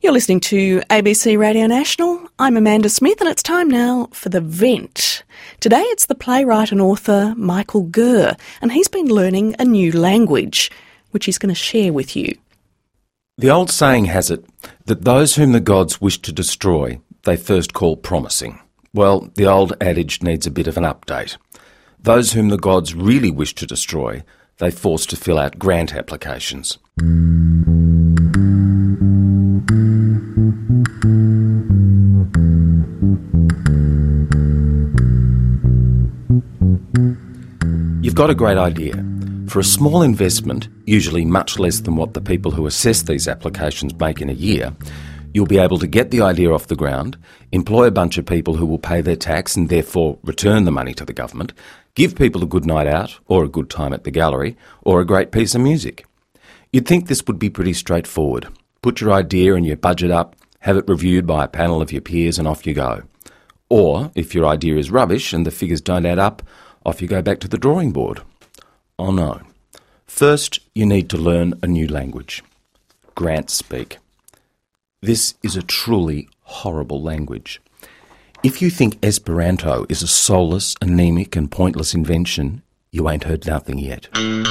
You're listening to ABC Radio National. I'm Amanda Smith and it's time now for The Vent. Today it's the playwright and author Michael Gurr, and he's been learning a new language, which he's going to share with you. The old saying has it that those whom the gods wish to destroy, they first call promising. Well, the old adage needs a bit of an update. Those whom the gods really wish to destroy, they force to fill out grant applications. You've got a great idea. For a small investment, usually much less than what the people who assess these applications make in a year, you'll be able to get the idea off the ground, employ a bunch of people who will pay their tax and therefore return the money to the government, give people a good night out, or a good time at the gallery, or a great piece of music. You'd think this would be pretty straightforward. Put your idea and your budget up, have it reviewed by a panel of your peers, and off you go. Or, if your idea is rubbish and the figures don't add up, off you go back to the drawing board. Oh no. First, you need to learn a new language. Grant speak. This is a truly horrible language. If you think Esperanto is a soulless, anemic and pointless invention, you ain't heard nothing yet.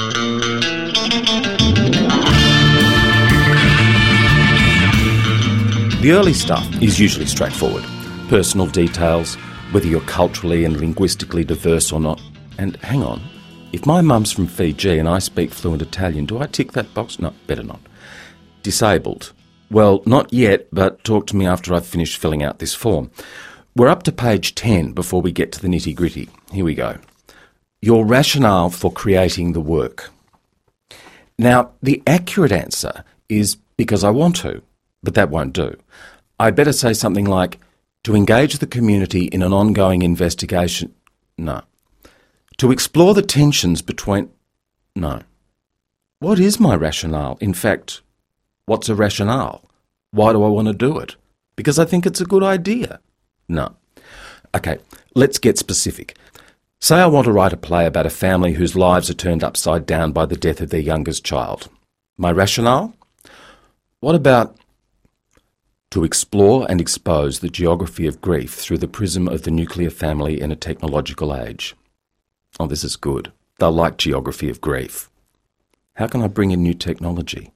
The early stuff is usually straightforward. Personal details, whether you're culturally and linguistically diverse or not. And hang on, if my mum's from Fiji and I speak fluent Italian, do I tick that box? No, better not. Disabled. Well, not yet, but talk to me after I've finished filling out this form. We're up to page 10 before we get to the nitty-gritty. Here we go. Your rationale for creating the work. Now, the accurate answer is because I want to, but that won't do. I'd better say something like, to engage the community in an ongoing investigation. No. To explore the tensions between. No. What is my rationale? In fact, what's a rationale? Why do I want to do it? Because I think it's a good idea. No. Okay, let's get specific. Say I want to write a play about a family whose lives are turned upside down by the death of their youngest child. My rationale? What about to explore and expose the geography of grief through the prism of the nuclear family in a technological age? Oh, this is good. They'll like geography of grief. How can I bring in new technology?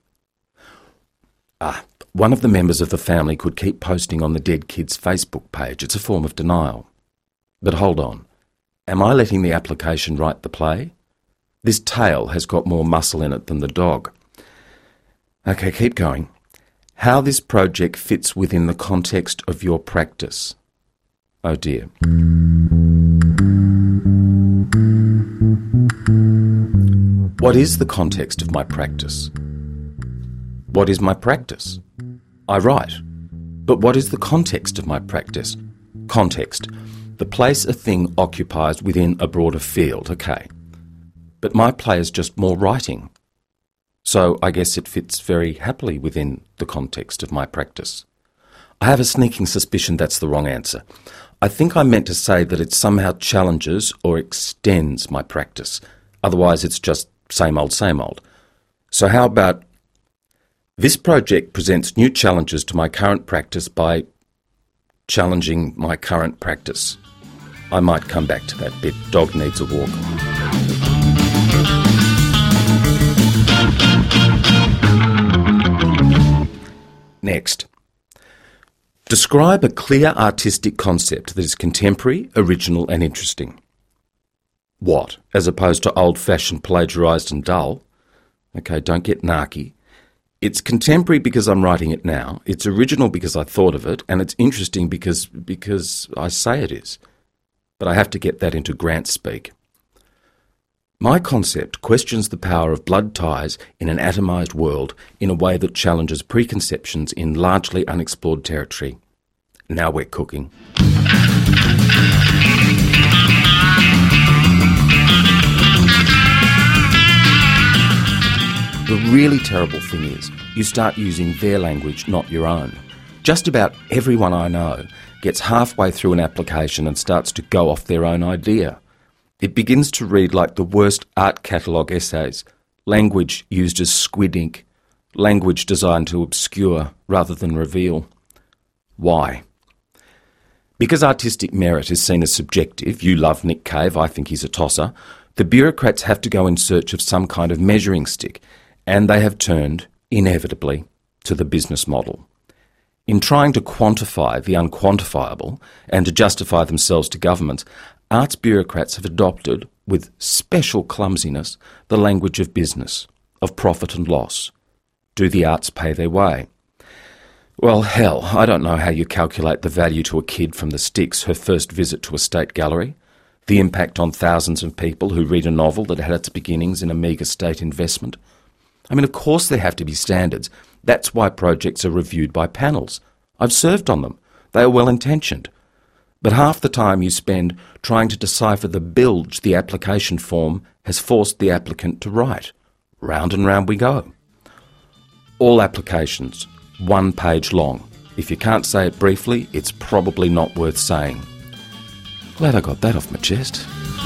One of the members of the family could keep posting on the dead kid's Facebook page. It's a form of denial. But hold on. Am I letting the application write the play? This tail has got more muscle in it than the dog. Okay, keep going. How this project fits within the context of your practice. Oh dear. What is the context of my practice? What is my practice? I write. But what is the context of my practice? Context. The place a thing occupies within a broader field, okay. But my play is just more writing. So I guess it fits very happily within the context of my practice. I have a sneaking suspicion that's the wrong answer. I think I meant to say that it somehow challenges or extends my practice. Otherwise it's just same old, same old. So how about, this project presents new challenges to my current practice by challenging my current practice. I might come back to that bit. Dog needs a walk. Next. Describe a clear artistic concept that is contemporary, original and interesting. What? As opposed to old-fashioned, plagiarised and dull? Okay, don't get narky. It's contemporary because I'm writing it now, it's original because I thought of it, and it's interesting because I say it is. But I have to get that into grant speak. My concept questions the power of blood ties in an atomised world in a way that challenges preconceptions in largely unexplored territory. Now we're cooking. The really terrible thing is, you start using their language, not your own. Just about everyone I know gets halfway through an application and starts to go off their own idea. It begins to read like the worst art catalogue essays, language used as squid ink. language designed to obscure rather than reveal. Why? Because artistic merit is seen as subjective, you love Nick Cave, I think he's a tosser, the bureaucrats have to go in search of some kind of measuring stick, and they have turned, inevitably, to the business model. In trying to quantify the unquantifiable and to justify themselves to governments, arts bureaucrats have adopted, with special clumsiness, the language of business, of profit and loss. Do the arts pay their way? Well, hell, I don't know how you calculate the value to a kid from the sticks, her first visit to a state gallery, the impact on thousands of people who read a novel that had its beginnings in a meagre state investment. I mean, of course there have to be standards. That's why projects are reviewed by panels. I've served on them. They are well-intentioned. But half the time you spend trying to decipher the bilge the application form has forced the applicant to write. Round and round we go. All applications, 1 page long. If you can't say it briefly, it's probably not worth saying. Glad I got that off my chest.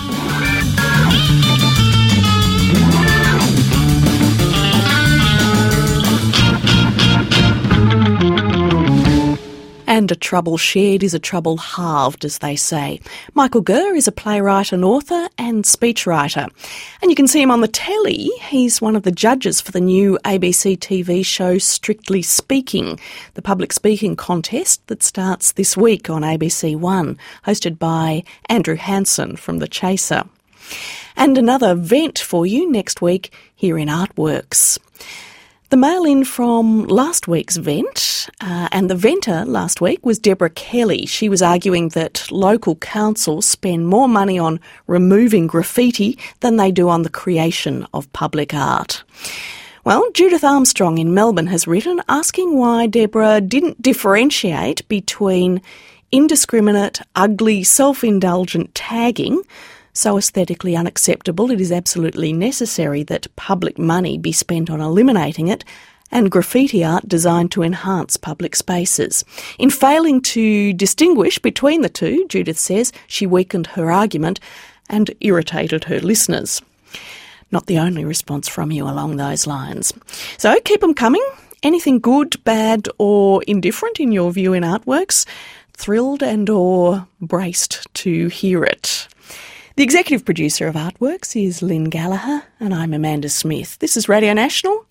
And a trouble shared is a trouble halved, as they say. Michael Gurr is a playwright and author and speechwriter. And you can see him on the telly. He's one of the judges for the new ABC TV show Strictly Speaking, the public speaking contest that starts this week on ABC One, hosted by Andrew Hansen from The Chaser. And another vent for you next week here in Artworks. The mail-in from last week's vent, and the venter last week was Deborah Kelly. She was arguing that local councils spend more money on removing graffiti than they do on the creation of public art. Well, Judith Armstrong in Melbourne has written asking why Deborah didn't differentiate between indiscriminate, ugly, self-indulgent tagging, so aesthetically unacceptable it is absolutely necessary that public money be spent on eliminating it, and graffiti art designed to enhance public spaces. In failing to distinguish between the two, Judith says, she weakened her argument and irritated her listeners. Not the only response from you along those lines. So keep them coming. Anything good, bad or indifferent in your view in Artworks? Thrilled and or braced to hear it. The executive producer of Artworks is Lynn Gallagher, and I'm Amanda Smith. This is Radio National,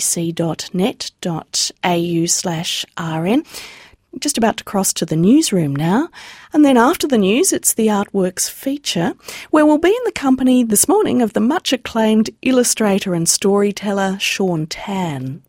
abc.net.au/RN. Just about to cross to the newsroom now. And then after the news, it's the Artworks feature, where we'll be in the company this morning of the much acclaimed illustrator and storyteller Sean Tan.